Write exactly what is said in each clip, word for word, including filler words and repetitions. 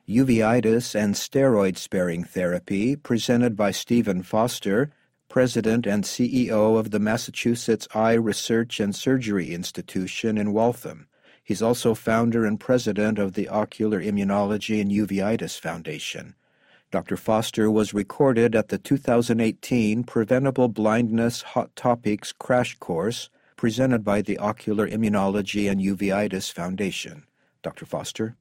Uveitis and Steroid-Sparing Therapy, presented by Stephen Foster, President and C E O of the Massachusetts Eye Research and Surgery Institution in Waltham. He's also founder and president of the Ocular Immunology and Uveitis Foundation. Doctor Foster was recorded at the two thousand eighteen Preventable Blindness Hot Topics Crash Course presented by the Ocular Immunology and Uveitis Foundation. Doctor Foster?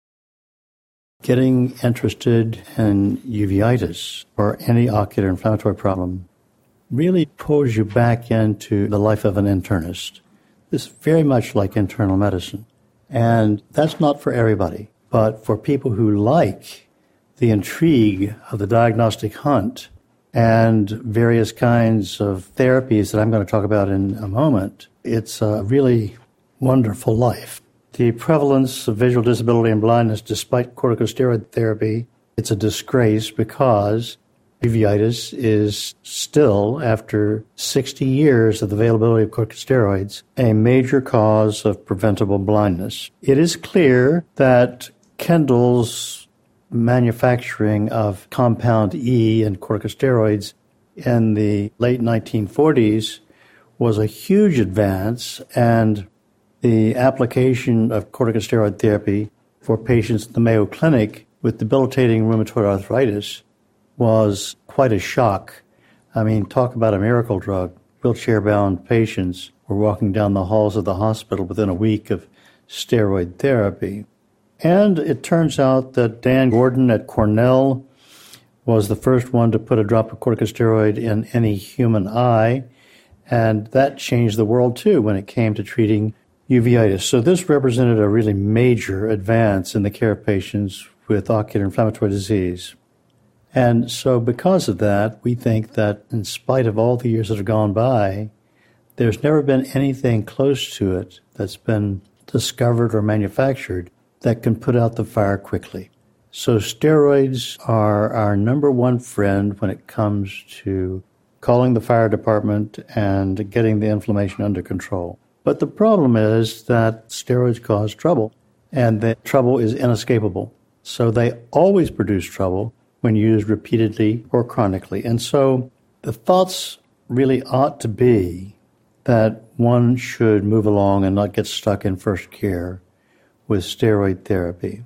Getting interested in uveitis or any ocular inflammatory problem really pulls you back into the life of an internist. This is very much like internal medicine. And that's not for everybody, but for people who like the intrigue of the diagnostic hunt and various kinds of therapies that I'm going to talk about in a moment, it's a really wonderful life. The prevalence of visual disability and blindness despite corticosteroid therapy, it's a disgrace because uveitis is still, after sixty years of the availability of corticosteroids, a major cause of preventable blindness. It is clear that Kendall's manufacturing of compound E and corticosteroids in the late nineteen forties was a huge advance, and the application of corticosteroid therapy for patients at the Mayo Clinic with debilitating rheumatoid arthritis was quite a shock. I mean, talk about a miracle drug. Wheelchair-bound patients were walking down the halls of the hospital within a week of steroid therapy. And it turns out that Dan Gordon at Cornell was the first one to put a drop of corticosteroid in any human eye, and that changed the world too when it came to treating uveitis. So this represented a really major advance in the care of patients with ocular inflammatory disease. And so because of that, we think that in spite of all the years that have gone by, there's never been anything close to it that's been discovered or manufactured that can put out the fire quickly. So steroids are our number one friend when it comes to calling the fire department and getting the inflammation under control. But the problem is that steroids cause trouble, and the trouble is inescapable. So they always produce trouble when used repeatedly or chronically. And so the thoughts really ought to be that one should move along and not get stuck in first care with steroid therapy.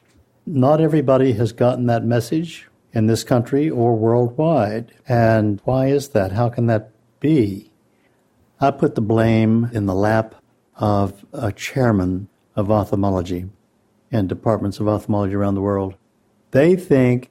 Not everybody has gotten that message in this country or worldwide. And why is that? How can that be? I put the blame in the lap of a chairman of ophthalmology in departments of ophthalmology around the world. They think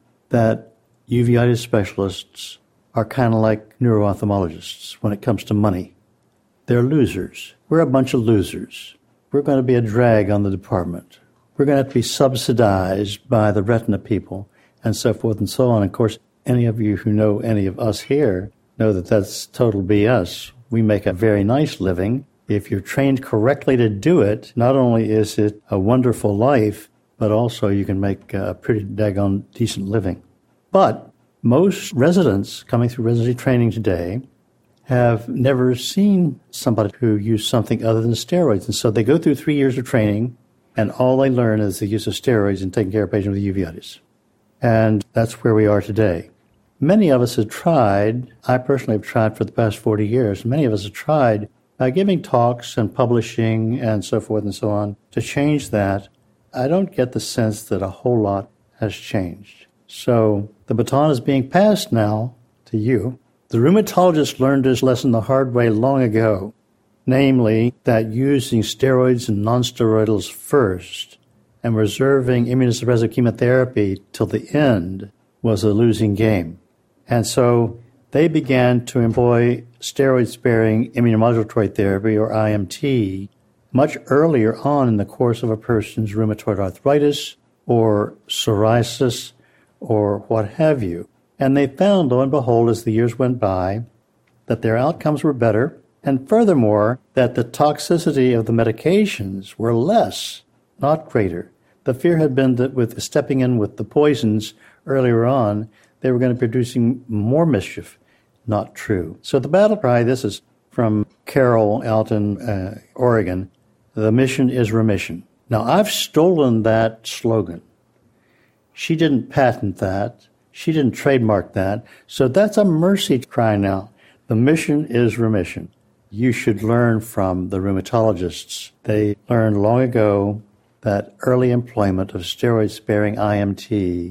that uveitis specialists are kind of like neuro-ophthalmologists when it comes to money. They're losers. We're a bunch of losers. We're going to be a drag on the department. We're going to have to be subsidized by the retina people and so forth and so on. Of course, any of you who know any of us here know that that's total B S. We make a very nice living. If you're trained correctly to do it, not only is it a wonderful life, but also you can make a pretty daggone decent living. But most residents coming through residency training today have never seen somebody who used something other than steroids. And so they go through three years of training, and all they learn is the use of steroids in taking care of patients with uveitis. And that's where we are today. Many of us have tried, I personally have tried for the past forty years, many of us have tried by giving talks and publishing and so forth and so on to change that. I don't get the sense that a whole lot has changed. So the baton is being passed now to you. The rheumatologist learned his lesson the hard way long ago, namely that using steroids and nonsteroidals first and reserving immunosuppressive chemotherapy till the end was a losing game. And so they began to employ steroid-sparing immunomodulatory therapy, or I M T, much earlier on in the course of a person's rheumatoid arthritis or psoriasis or what have you. And they found, lo and behold, as the years went by, that their outcomes were better, and furthermore, that the toxicity of the medications were less, not greater. The fear had been that with stepping in with the poisons earlier on, they were going to be producing more mischief. Not true. So the battle cry, this is from Carol out in uh, Oregon, the mission is remission. Now, I've stolen that slogan She didn't patent that. She didn't trademark that. So that's a mercy cry now. The mission is remission. You should learn from the rheumatologists. They learned long ago that early employment of steroid-sparing I M T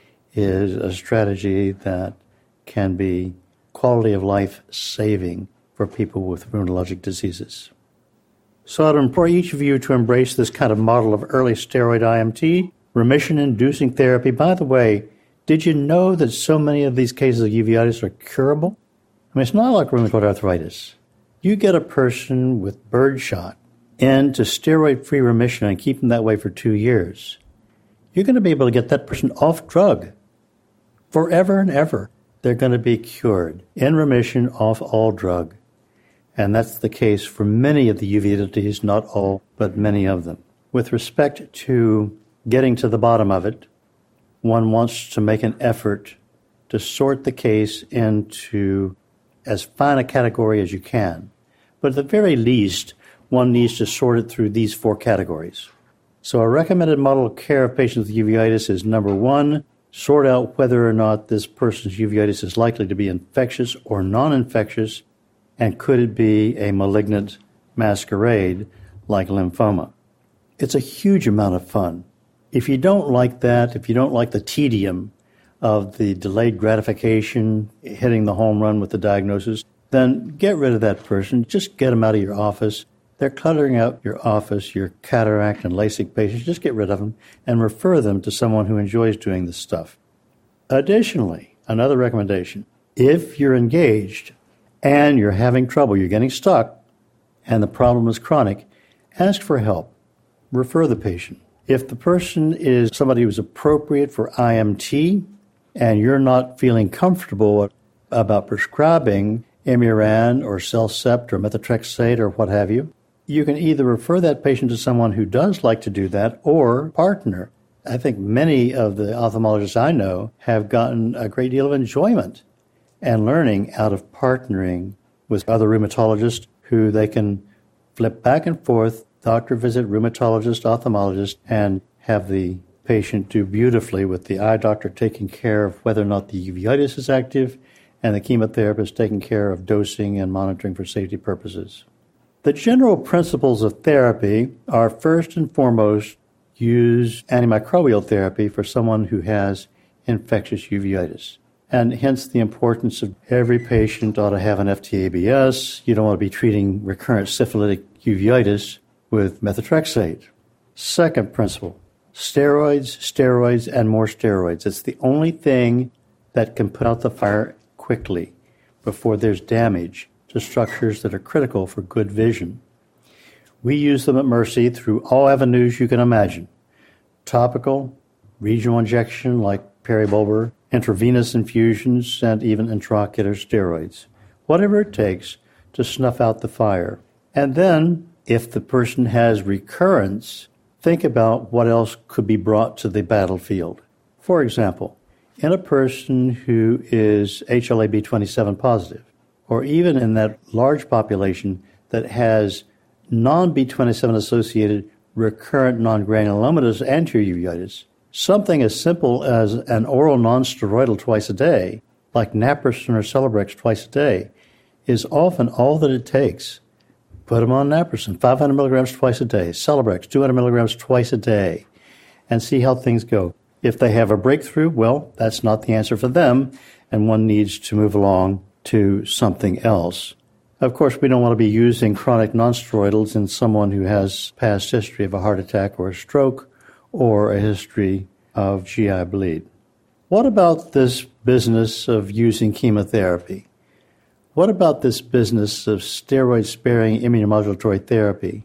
is a strategy that can be quality of life saving for people with rheumatologic diseases. So I'd implore each of you to embrace this kind of model of early steroid I M T, remission-inducing therapy. By the way, did you know that so many of these cases of uveitis are curable? I mean, it's not like rheumatoid arthritis. You get a person with birdshot into steroid-free remission and keep them that way for two years. You're going to be able to get that person off drug forever and ever. They're going to be cured, in remission, off all drug. And that's the case for many of the uveitis, not all, but many of them. With respect to getting to the bottom of it, one wants to make an effort to sort the case into as fine a category as you can. But at the very least, one needs to sort it through these four categories. So a recommended model of care of patients with uveitis is, number one, sort out whether or not this person's uveitis is likely to be infectious or non-infectious, and could it be a malignant masquerade like lymphoma. It's a huge amount of fun. If you don't like that, if you don't like the tedium of the delayed gratification, hitting the home run with the diagnosis, then get rid of that person. Just get them out of your office. They're cluttering out your office, your cataract and LASIK patients. Just get rid of them and refer them to someone who enjoys doing this stuff. Additionally, another recommendation, if you're engaged and you're having trouble, you're getting stuck, and the problem is chronic, ask for help. Refer the patient. If the person is somebody who's appropriate for I M T and you're not feeling comfortable about prescribing Imuran or Cellcept or methotrexate or what have you, you can either refer that patient to someone who does like to do that or partner. I think many of the ophthalmologists I know have gotten a great deal of enjoyment and learning out of partnering with other rheumatologists who they can flip back and forth, doctor visit, rheumatologist, ophthalmologist, and have the patient do beautifully with the eye doctor taking care of whether or not the uveitis is active and the chemotherapist taking care of dosing and monitoring for safety purposes. The general principles of therapy are, first and foremost, use antimicrobial therapy for someone who has infectious uveitis. And hence the importance of every patient ought to have an F T A B S. You don't want to be treating recurrent syphilitic uveitis with methotrexate. Second principle, steroids, steroids, and more steroids. It's the only thing that can put out the fire quickly before there's damage to structures that are critical for good vision. We use them at Mercy through all avenues you can imagine. Topical, regional injection like peribulbar, intravenous infusions, and even intraocular steroids. Whatever it takes to snuff out the fire. And then, if the person has recurrence, think about what else could be brought to the battlefield. For example, in a person who is H L A B twenty-seven positive, or even in that large population that has non-B twenty-seven associated recurrent non-granulomatous anterior uveitis, something as simple as an oral non-steroidal twice a day, like Naprosyn or Celebrex twice a day, is often all that it takes. Put them on Naprosyn, five hundred milligrams twice a day, Celebrex, two hundred milligrams twice a day, and see how things go. If they have a breakthrough, well, that's not the answer for them, and one needs to move along to something else. Of course, we don't want to be using chronic nonsteroidals in someone who has past history of a heart attack or a stroke or a history of G I bleed. What about this business of using chemotherapy? What about this business of steroid-sparing immunomodulatory therapy?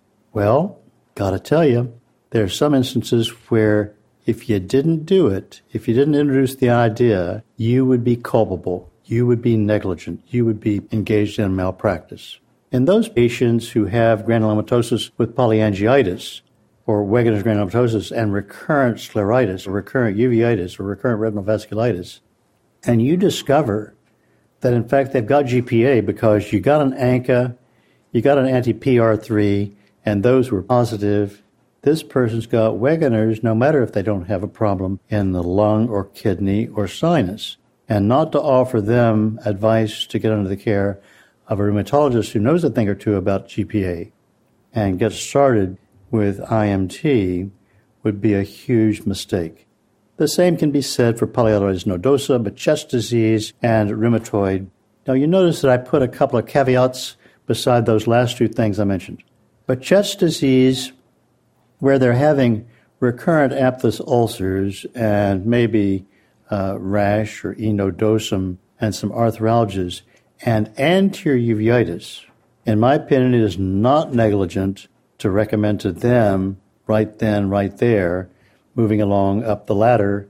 Well, gotta tell you, there are some instances where if you didn't do it, if you didn't introduce the idea, you would be culpable. You would be negligent. You would be engaged in malpractice. In those patients who have granulomatosis with polyangiitis, or Wegener's granulomatosis and recurrent scleritis, or recurrent uveitis, or recurrent retinal vasculitis, and you discover that in fact they've got G P A because you got an ANCA, you got an anti-P R three, and those were positive, this person's got Wegener's no matter if they don't have a problem in the lung or kidney or sinus, and not to offer them advice to get under the care of a rheumatologist who knows a thing or two about G P A and get started with I M T would be a huge mistake. The same can be said for polyarteritis nodosa, but chest disease and rheumatoid. Now, you notice that I put a couple of caveats beside those last two things I mentioned. But chest disease, where they're having recurrent aphthous ulcers and maybe uh, rash or enodosum and some arthralgias and anterior uveitis, in my opinion, it is not negligent to recommend to them right then, right there, moving along up the ladder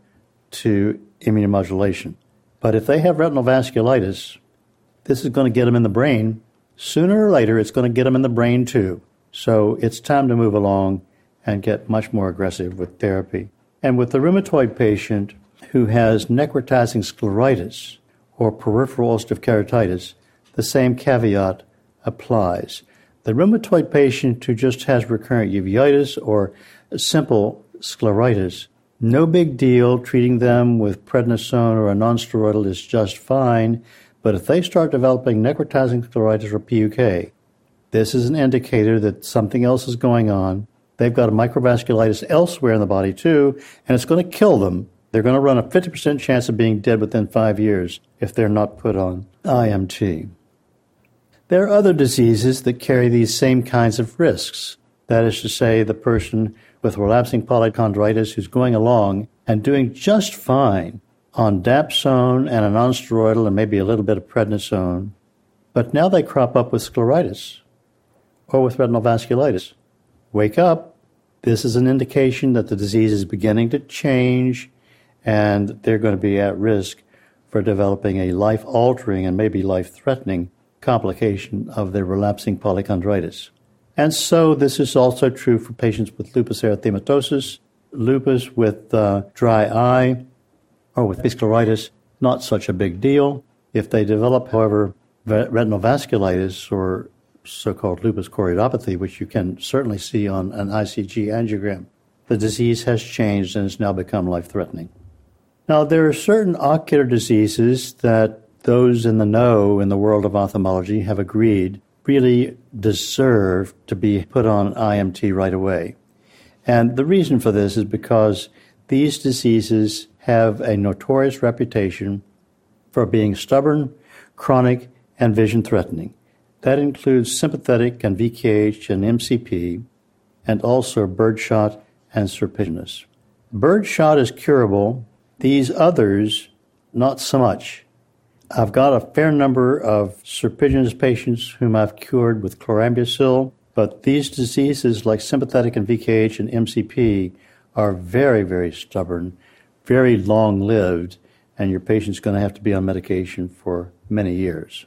to immunomodulation. But if they have retinal vasculitis, this is going to get them in the brain. Sooner or later, it's going to get them in the brain too. So it's time to move along and get much more aggressive with therapy. And with the rheumatoid patient who has necrotizing scleritis or peripheral ulcerative keratitis, the same caveat applies. The rheumatoid patient who just has recurrent uveitis or simple scleritis, no big deal. Treating them with prednisone or a nonsteroidal is just fine. But if they start developing necrotizing scleritis or P U K, this is an indicator that something else is going on. They've got a microvasculitis elsewhere in the body too, and it's going to kill them. They're going to run a fifty percent chance of being dead within five years if they're not put on I M T. There are other diseases that carry these same kinds of risks. That is to say, the person with relapsing polychondritis who's going along and doing just fine on dapsone and a nonsteroidal and maybe a little bit of prednisone, but now they crop up with scleritis or with retinal vasculitis. Wake up. This is an indication that the disease is beginning to change and they're going to be at risk for developing a life-altering and maybe life-threatening complication of their relapsing polychondritis. And so this is also true for patients with lupus erythematosus, lupus with uh, dry eye, or with scleritis, not such a big deal. If they develop, however, retinal vasculitis or so-called lupus choroidopathy, which you can certainly see on an I C G angiogram, the disease has changed and has now become life-threatening. Now, there are certain ocular diseases that those in the know in the world of ophthalmology have agreed really deserve to be put on I M T right away. And the reason for this is because these diseases have a notorious reputation for being stubborn, chronic, and vision-threatening. That includes sympathetic and V K H and M C P, and also birdshot and serpiginous. Birdshot is curable. These others, not so much. I've got a fair number of serpiginous patients whom I've cured with chlorambucil, but these diseases like sympathetic and V K H and M C P are very, very stubborn, very long-lived, and your patient's going to have to be on medication for many years.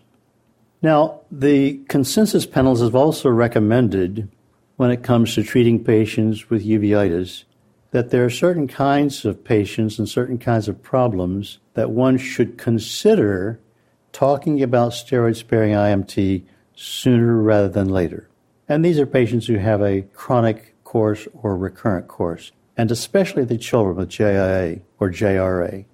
Now, the consensus panels have also recommended, when it comes to treating patients with uveitis, that there are certain kinds of patients and certain kinds of problems that one should consider talking about steroid-sparing I M T sooner rather than later. And these are patients who have a chronic course or recurrent course, and especially the children with J I A or J R A.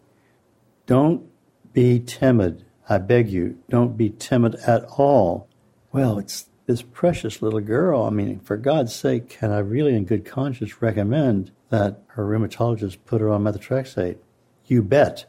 Don't be timid. I beg you, don't be timid at all. Well, it's this precious little girl. I mean, for God's sake, can I really in good conscience recommend that her rheumatologist put her on methotrexate? You bet.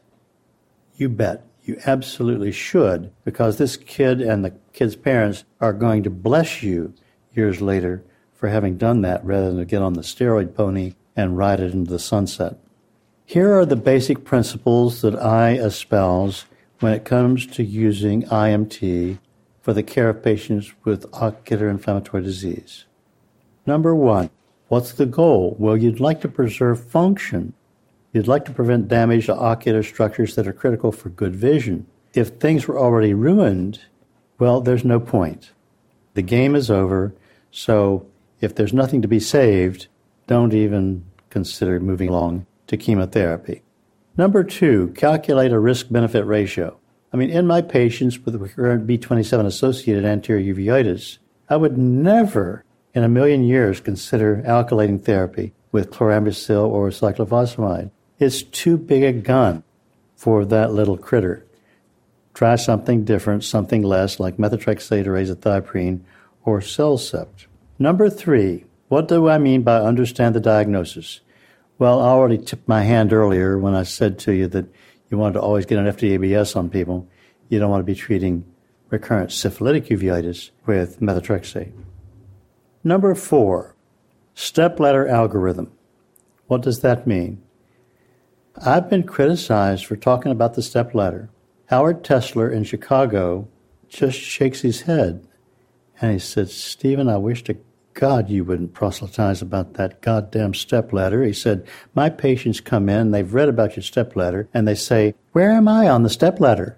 You bet. You absolutely should, because this kid and the kid's parents are going to bless you years later for having done that rather than to get on the steroid pony and ride it into the sunset. Here are the basic principles that I espouse when it comes to using I M T for the care of patients with ocular inflammatory disease. Number one, what's the goal? Well, you'd like to preserve function. You'd like to prevent damage to ocular structures that are critical for good vision. If things were already ruined, well, there's no point. The game is over, so if there's nothing to be saved, don't even consider moving along to chemotherapy. Number two, calculate a risk-benefit ratio. I mean, in my patients with recurrent B twenty-seven-associated anterior uveitis, I would never in a million years consider alkylating therapy with chlorambucil or cyclophosphamide. It's too big a gun for that little critter. Try something different, something less, like methotrexate or azathioprine or CellCept. Number three, what do I mean by understand the diagnosis? Well, I already tipped my hand earlier when I said to you that you wanted to always get an F D A B S on people. You don't want to be treating recurrent syphilitic uveitis with methotrexate. Number four, stepladder algorithm. What does that mean? I've been criticized for talking about the stepladder. Howard Tesler in Chicago just shakes his head and he said, Stephen, I wish to God you wouldn't proselytize about that goddamn stepladder. He said, my patients come in, they've read about your stepladder, and they say, where am I on the stepladder?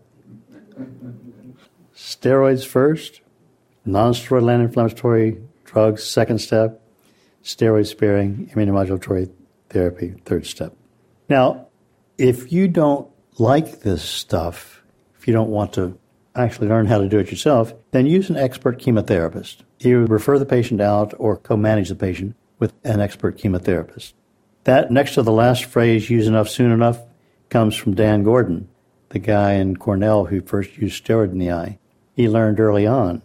Steroids first, non-steroidal anti-inflammatory drugs, second step, steroid-sparing immunomodulatory therapy, third step. Now, if you don't like this stuff, if you don't want to actually learn how to do it yourself, then use an expert chemotherapist. You refer the patient out or co-manage the patient with an expert chemotherapist. That, next to the last phrase, use enough soon enough, comes from Dan Gordon, the guy in Cornell who first used steroid in the eye. He learned early on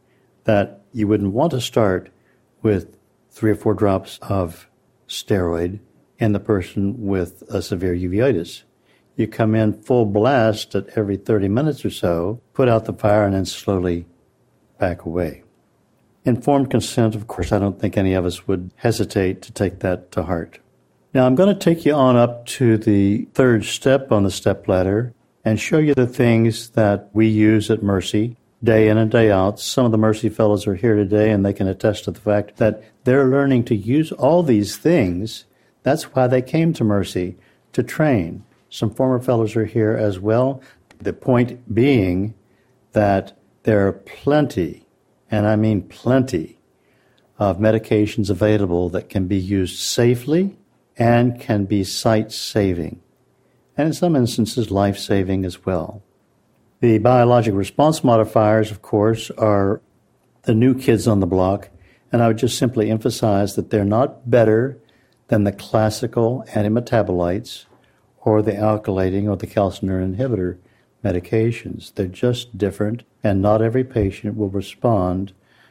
that you wouldn't want to start with three or four drops of steroid in the person with a severe uveitis. You come in full blast at every thirty minutes or so, put out the fire, and then slowly back away. Informed consent, of course, I don't think any of us would hesitate to take that to heart. Now, I'm going to take you on up to the third step on the stepladder and show you the things that we use at Mercy day in and day out. Some of the Mercy fellows are here today, and they can attest to the fact that they're learning to use all these things. That's why they came to Mercy, to train. Some former fellows are here as well. The point being that there are plenty, and I mean plenty, of medications available that can be used safely and can be sight-saving, and in some instances life-saving as well. The biologic response modifiers, of course, are the new kids on the block, and I would just simply emphasize that they're not better than the classical antimetabolites or the alkylating or the calcineurin inhibitor medications. They're just different, and not every patient will respond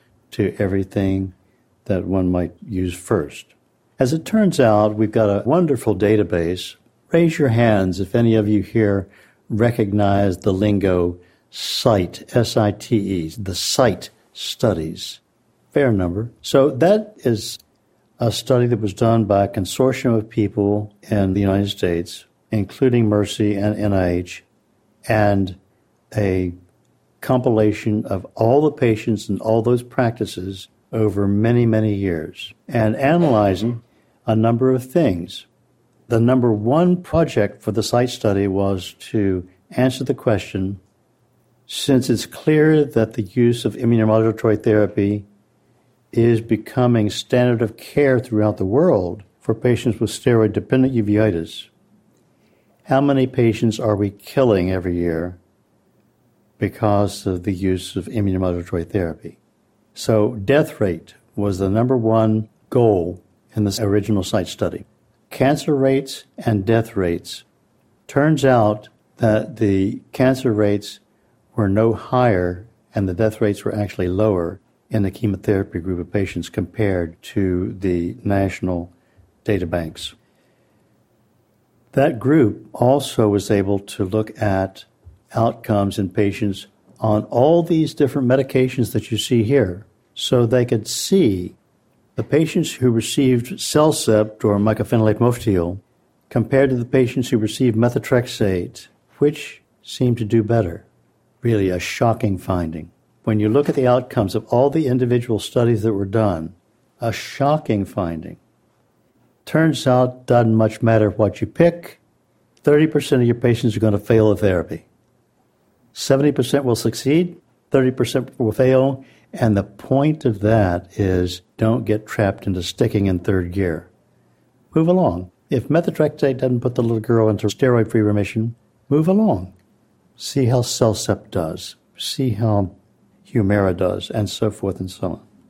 to everything that one might use first. As it turns out, we've got a wonderful database. Raise your hands if any of you here recognize the lingo SITE, S I T E, the SITE studies. Fair number. So that is a study that was done by a consortium of people in the United States, including Mercy and N I H, and a compilation of all the patients and all those practices over many, many years, and analyzing a number of things. The number one project for the SITE study was to answer the question, since it's clear that the use of immunomodulatory therapy is becoming standard of care throughout the world for patients with steroid-dependent uveitis, how many patients are we killing every year because of the use of immunomodulatory therapy? So death rate was the number one goal in this original SITE study. Cancer rates and death rates. Turns out that the cancer rates were no higher and the death rates were actually lower in the chemotherapy group of patients compared to the national data banks. That group also was able to look at outcomes in patients on all these different medications that you see here, so they could see the patients who received CellCept or mycophenolate mofetil compared to the patients who received methotrexate, which seemed to do better. Really a shocking finding. When you look at the outcomes of all the individual studies that were done, a shocking finding. Turns out, doesn't much matter what you pick. thirty percent of your patients are going to fail the therapy. seventy percent will succeed, thirty percent will fail, and the point of that is don't get trapped into sticking in third gear. Move along. If methotrexate doesn't put the little girl into steroid-free remission, move along. See how CellCept does. See how Humira does, and so forth and so on.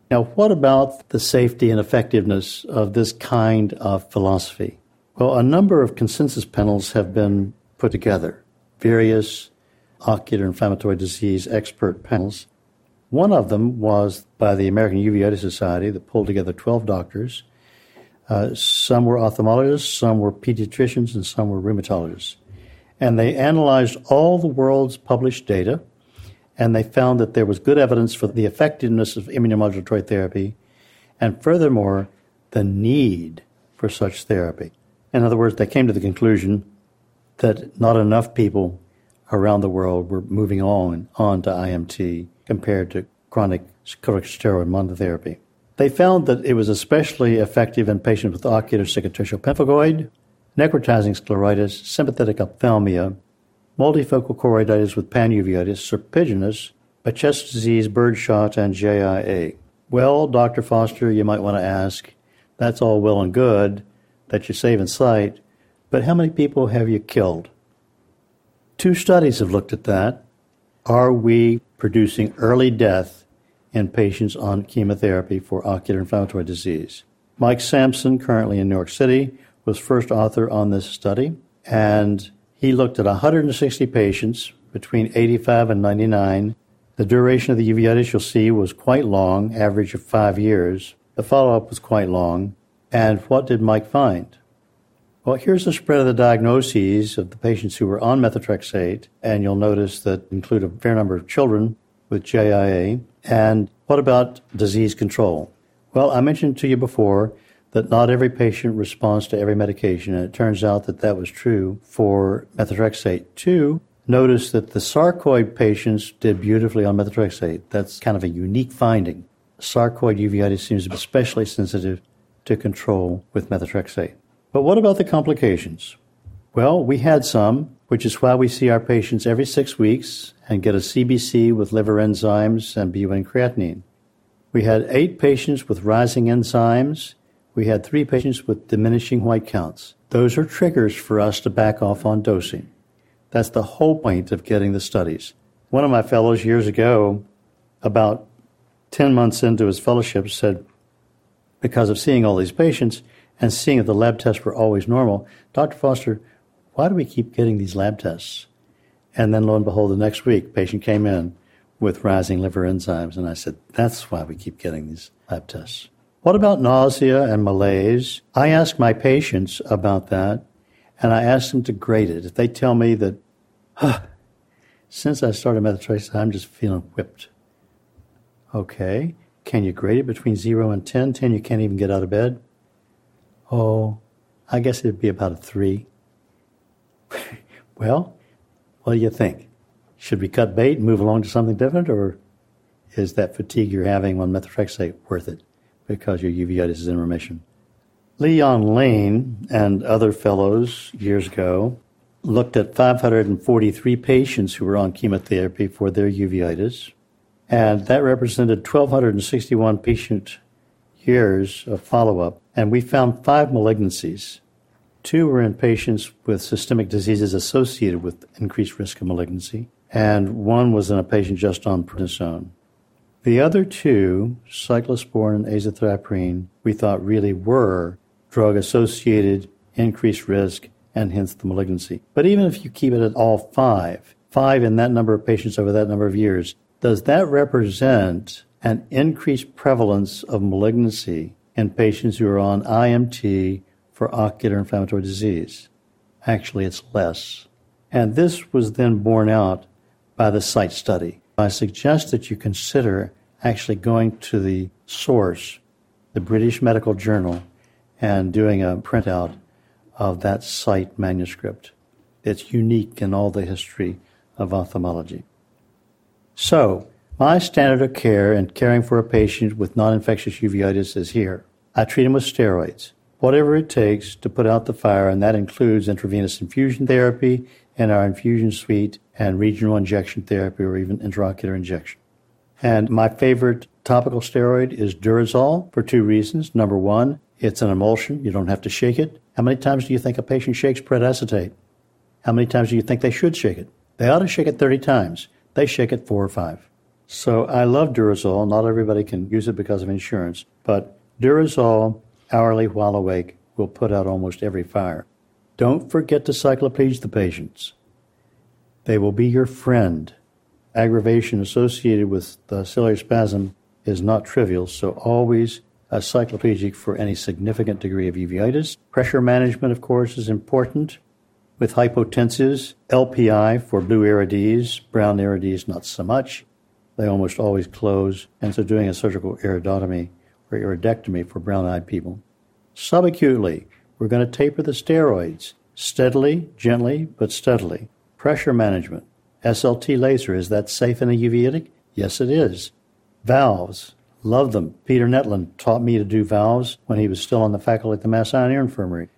Now, what about the safety and effectiveness of this kind of philosophy? Well, a number of consensus panels have been put together, various ocular inflammatory disease expert panels. One of them was by the American Uveitis Society that pulled together twelve doctors. Uh, some were ophthalmologists, some were pediatricians, and some were rheumatologists. And they analyzed all the world's published data, and they found that there was good evidence for the effectiveness of immunomodulatory therapy, and furthermore, the need for such therapy. In other words, they came to the conclusion that not enough people around the world were moving on, on to I M T compared to chronic corticosteroid monotherapy. They found that it was especially effective in patients with ocular cicatricial pemphigoid, necrotizing scleritis, sympathetic ophthalmia, multifocal choroiditis with panuveitis, serpiginous, Behçet's disease, birdshot, and J I A. Well, Doctor Foster, you might want to ask, that's all well and good that you're saving sight, but how many people have you killed? Two studies have looked at that. Are we producing early death in patients on chemotherapy for ocular inflammatory disease? Mike Sampson, currently in New York City, was first author on this study, and he looked at one hundred sixty patients between eighty-five and ninety-nine. The duration of the uveitis, you'll see, was quite long, average of five years. The follow-up was quite long. And what did Mike find? Well, here's the spread of the diagnoses of the patients who were on methotrexate, and you'll notice that include a fair number of children with J I A. And what about disease control? Well, I mentioned to you before that not every patient responds to every medication, and it turns out that that was true for methotrexate. Two, notice that the sarcoid patients did beautifully on methotrexate. That's kind of a unique finding. Sarcoid uveitis seems to be especially sensitive to control with methotrexate. But what about the complications? Well, we had some, which is why we see our patients every six weeks and get a C B C with liver enzymes and B U N creatinine. We had eight patients with rising enzymes. We had three patients with diminishing white counts. Those are triggers for us to back off on dosing. That's the whole point of getting the studies. One of my fellows years ago, about ten months into his fellowship, said, because of seeing all these patients and seeing that the lab tests were always normal, Doctor Foster, why do we keep getting these lab tests? And then lo and behold, the next week, patient came in with rising liver enzymes, and I said, that's why we keep getting these lab tests. What about nausea and malaise? I ask my patients about that, and I ask them to grade it. If they tell me that, huh, since I started methotrexate, I'm just feeling whipped. Okay, can you grade it between zero and ten? ten, you can't even get out of bed? Oh, I guess it'd be about a three. Well, what do you think? Should we cut bait and move along to something different, or is that fatigue you're having on methotrexate worth it because your uveitis is in remission? Leon Lane and other fellows years ago looked at five hundred forty-three patients who were on chemotherapy for their uveitis, and that represented one thousand two hundred sixty-one patient years of follow-up, and we found five malignancies. Two were in patients with systemic diseases associated with increased risk of malignancy, and one was in a patient just on prednisone. The other two, cyclosporin and azathioprine, we thought really were drug-associated increased risk and hence the malignancy. But even if you keep it at all five, five in that number of patients over that number of years, does that represent an increased prevalence of malignancy in patients who are on I M T for ocular inflammatory disease? Actually, it's less. And this was then borne out by the SIGHT study. I suggest that you consider actually going to the source, the British Medical Journal, and doing a printout of that SIGHT manuscript. It's unique in all the history of ophthalmology. So, my standard of care in caring for a patient with non-infectious uveitis is here. I treat him with steroids, whatever it takes to put out the fire, and that includes intravenous infusion therapy in our infusion suite and regional injection therapy or even intraocular injection. And my favorite topical steroid is Durezol for two reasons. Number one, it's an emulsion. You don't have to shake it. How many times do you think a patient shakes pretacetate? How many times do you think they should shake it? They ought to shake it thirty times. They shake it four or five. So I love Durezol. Not everybody can use it because of insurance, but Durezol, hourly while awake, will put out almost every fire. Don't forget to cycloplegic the patients. They will be your friend. Aggravation associated with the ciliary spasm is not trivial, so always a cycloplegic for any significant degree of uveitis. Pressure management, of course, is important. With hypotensives, L P I for blue irides, brown irides not so much. They almost always close, and so doing a surgical iridotomy or iridectomy for brown-eyed people. Subacutely, we're going to taper the steroids, steadily, gently, but steadily. Pressure management, S L T laser, is that safe in a uveitic? Yes, it is. Valves, love them. Peter Netland taught me to do valves when he was still on the faculty at the Mass Eye and Ear Infirmary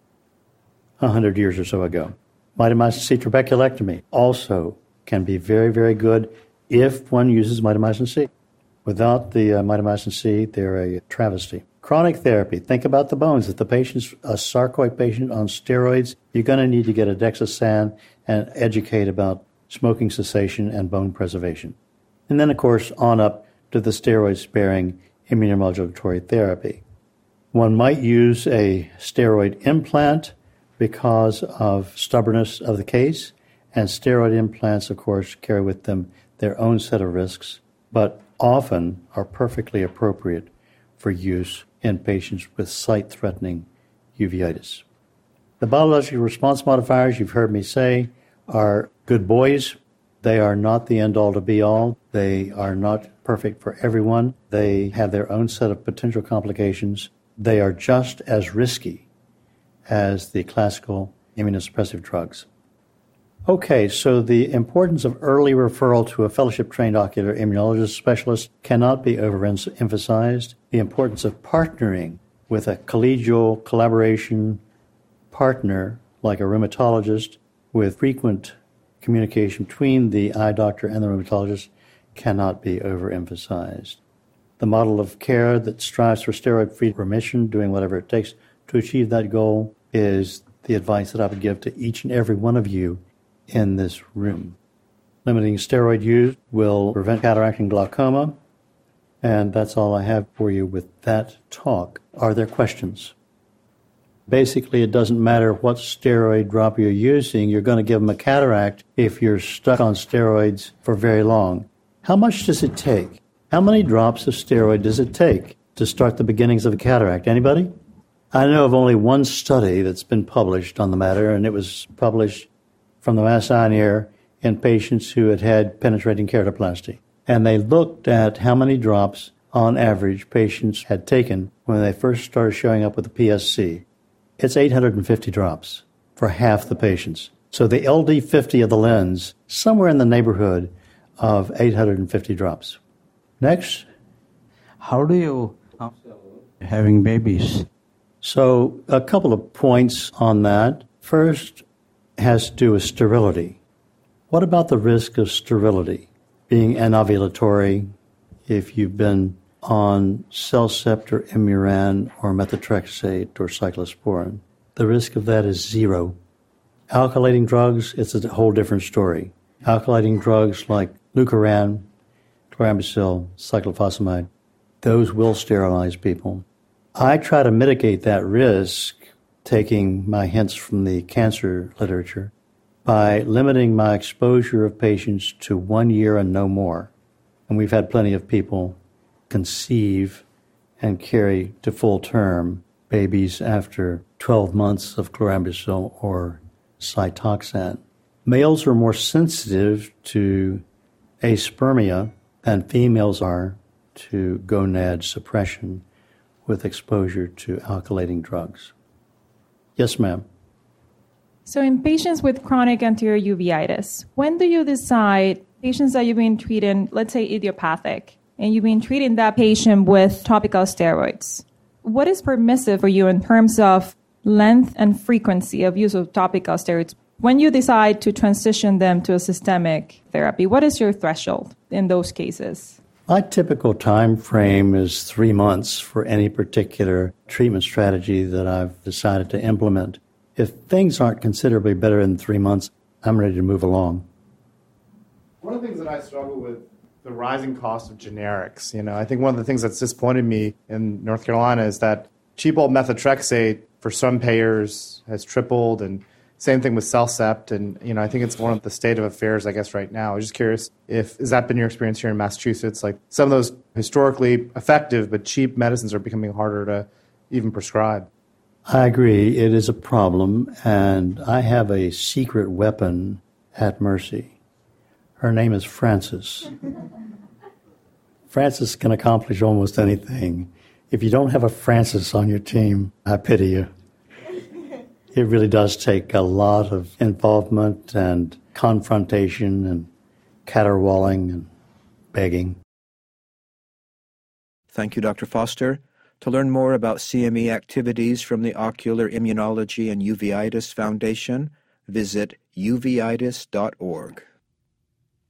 a hundred years or so ago. Mitomycin C trabeculectomy also can be very, very good if one uses mitomycin C. Without the uh, mitomycin C, they're a travesty. Chronic therapy, think about the bones. If the patient's a sarcoid patient on steroids, you're going to need to get a Dexasan and educate about smoking cessation and bone preservation. And then, of course, on up to the steroid-sparing immunomodulatory therapy. One might use a steroid implant because of stubbornness of the case, and steroid implants, of course, carry with them their own set of risks, but often are perfectly appropriate for use in patients with sight-threatening uveitis. The biological response modifiers, you've heard me say, are good boys. They are not the end-all to be-all. They are not perfect for everyone. They have their own set of potential complications. They are just as risky as the classical immunosuppressive drugs. Okay, so the importance of early referral to a fellowship-trained ocular immunologist specialist cannot be overemphasized. The importance of partnering with a collegial collaboration partner like a rheumatologist with frequent communication between the eye doctor and the rheumatologist cannot be overemphasized. The model of care that strives for steroid-free remission, doing whatever it takes to achieve that goal, is the advice that I would give to each and every one of you in this room. Limiting steroid use will prevent cataract and glaucoma, and that's all I have for you with that talk. Are there questions? Basically, it doesn't matter what steroid drop you're using, you're going to give them a cataract if you're stuck on steroids for very long. How much does it take? How many drops of steroid does it take to start the beginnings of a cataract? Anybody? I know of only one study that's been published on the matter, and it was published from the Mass Eye and Ear in patients who had had penetrating keratoplasty. And they looked at how many drops, on average, patients had taken when they first started showing up with a P S C. It's eight hundred fifty drops for half the patients. So the L D fifty of the lens, somewhere in the neighborhood of eight hundred fifty drops. Next. How do you having babies? So a couple of points on that. First has to do with sterility. What about the risk of sterility? Being anovulatory, if you've been on Cellcept or Imuran or methotrexate or cyclosporin, the risk of that is zero. Alkylating drugs, it's a whole different story. Alkylating drugs like Leukeran, chlorambucil, cyclophosphamide, those will sterilize people. I try to mitigate that risk, taking my hints from the cancer literature, by limiting my exposure of patients to one year and no more. And we've had plenty of people conceive and carry to full term babies after twelve months of chlorambucil or Cytoxan. Males are more sensitive to aspermia than females are to gonad suppression with exposure to alkylating drugs. Yes, ma'am. So in patients with chronic anterior uveitis, when do you decide patients that you've been treating, let's say idiopathic, and you've been treating that patient with topical steroids? What is permissive for you in terms of length and frequency of use of topical steroids? When you decide to transition them to a systemic therapy, what is your threshold in those cases? My typical time frame is three months for any particular treatment strategy that I've decided to implement. If things aren't considerably better in three months, I'm ready to move along. One of the things that I struggle with the rising cost of generics. You know, I think one of the things that's disappointed me in North Carolina is that cheap old methotrexate for some payers has tripled, and same thing with Cellcept. And, you know, I think it's one of the state of affairs, I guess, right now. I was just curious if, has that been your experience here in Massachusetts? Like some of those historically effective but cheap medicines are becoming harder to even prescribe. I agree. It is a problem, and I have a secret weapon at Mercy. Her name is Frances. Frances can accomplish almost anything. If you don't have a Frances on your team, I pity you. It really does take a lot of involvement and confrontation and caterwauling and begging. Thank you, Doctor Foster. To learn more about C M E activities from the Ocular Immunology and Uveitis Foundation, visit uveitis dot org.